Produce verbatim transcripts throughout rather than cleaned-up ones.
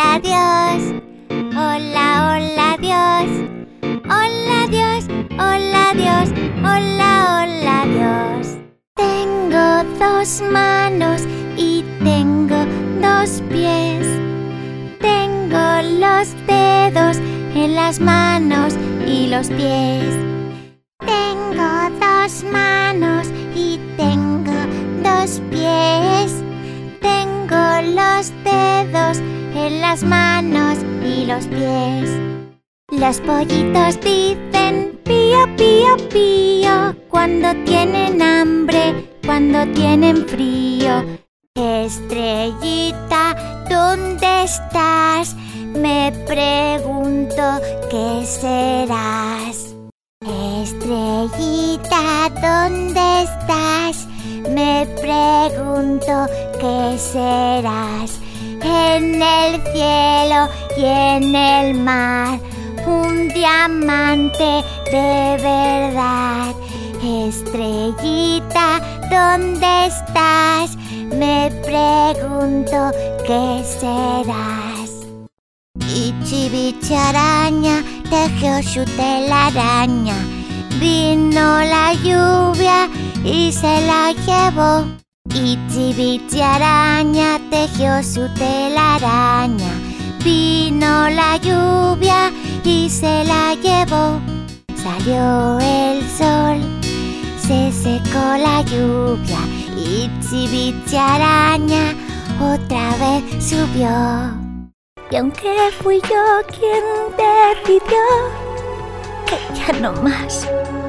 hola Dios. Hola, hola Dios. Hola Dios, hola Dios, hola, hola Dios. Tengo dos manos y tengo dos pies. Tengo los dedos en las manos y los pies. Tengo dos manos y tengo dos pies. Tengo los dedos en las manos y los pies. Los pollitos dicen pío, pío, pío cuando tienen hambre, cuando tienen frío. Estrellita, ¿dónde estás? Me pregunto qué serás. Estrellita, ¿dónde estás? Me pregunto qué serás. En el cielo y en el mar, un diamante de verdad. Estrellita, ¿dónde estás? Me pregunto qué serás. Ichi bichi araña tejió su telaraña. Vino la lluvia y se la llevó. Ichi bichi araña tejió su telaraña. Vino la lluvia y se la llevó. Salió el sol, se secó la lluvia. Ichi bichi araña otra vez subió. Y aunque fui yo quien decidió que ya no más,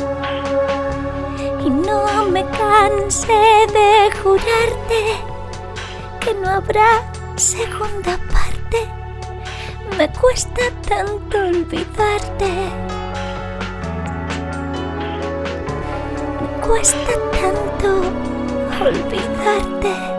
y no me cansé de jurarte que no habrá segunda parte, me cuesta tanto olvidarte. Me cuesta tanto olvidarte.